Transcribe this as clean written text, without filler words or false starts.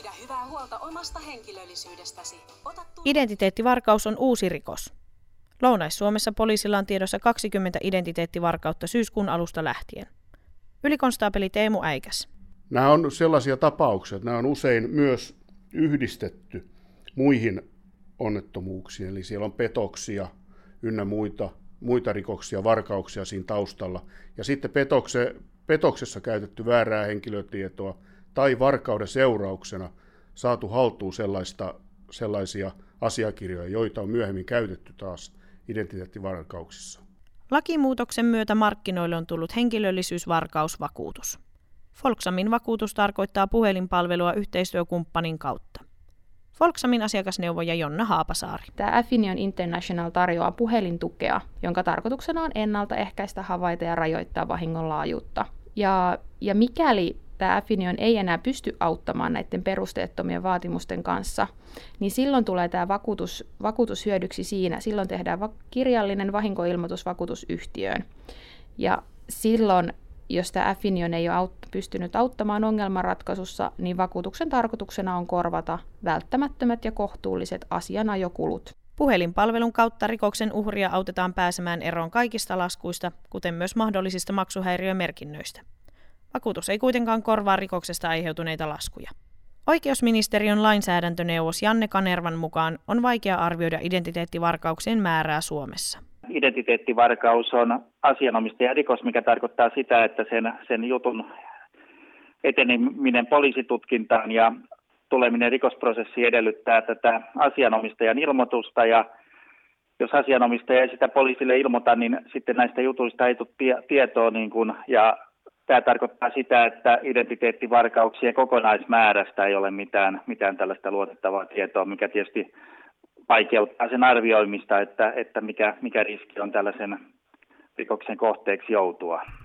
Pidä hyvää huolta omasta henkilöllisyydestäsi. Identiteettivarkaus on uusi rikos. Lounais-Suomessa poliisilla on tiedossa 20 identiteettivarkautta syyskuun alusta lähtien. Ylikonstaapeli Teemu Äikäs. Nämä on sellaisia tapauksia, että nämä on usein myös yhdistetty muihin onnettomuuksiin. Eli siellä on petoksia ynnä muita rikoksia, varkauksia siinä taustalla. Ja sitten petoksessa käytetty väärää henkilötietoa tai varkauden seurauksena saatu haltuun sellaisia asiakirjoja, joita on myöhemmin käytetty taas identiteettivarkauksissa. Lakimuutoksen myötä markkinoille on tullut henkilöllisyysvarkausvakuutus. Folksamin vakuutus tarkoittaa puhelinpalvelua yhteistyökumppanin kautta. Folksamin asiakasneuvoja Jonna Haapasaari. Tämä Affinion International tarjoaa puhelintukea, jonka tarkoituksena on ennaltaehkäistä, havaita ja rajoittaa vahingon laajuutta. Ja mikäli tämä Affinion ei enää pysty auttamaan näiden perusteettomien vaatimusten kanssa, niin silloin tulee tämä vakuutus hyödyksi siinä. Silloin tehdään kirjallinen vahinkoilmoitus vakuutusyhtiöön. Ja silloin, jos tämä Affinion ei ole pystynyt auttamaan ongelmanratkaisussa, niin vakuutuksen tarkoituksena on korvata välttämättömät ja kohtuulliset asianajokulut. Puhelinpalvelun kautta rikoksen uhria autetaan pääsemään eroon kaikista laskuista, kuten myös mahdollisista maksuhäiriömerkinnöistä. Vakuutus ei kuitenkaan korvaa rikoksesta aiheutuneita laskuja. Oikeusministeriön lainsäädäntöneuvos Janne Kanervan mukaan on vaikea arvioida identiteettivarkauksien määrää Suomessa. Identiteettivarkaus on asianomistajarikos, mikä tarkoittaa sitä, että sen jutun eteneminen poliisitutkintaan ja tuleminen rikosprosessiin edellyttää tätä asianomistajan ilmoitusta. Ja jos asianomistaja ei sitä poliisille ilmoita, niin sitten näistä jutuista ei tule tietoa. Ja tämä tarkoittaa sitä, että identiteettivarkauksien kokonaismäärästä ei ole mitään tällaista luotettavaa tietoa, mikä tietysti vaikeuttaa sen arvioimista, että mikä riski on tällaisen rikoksen kohteeksi joutua.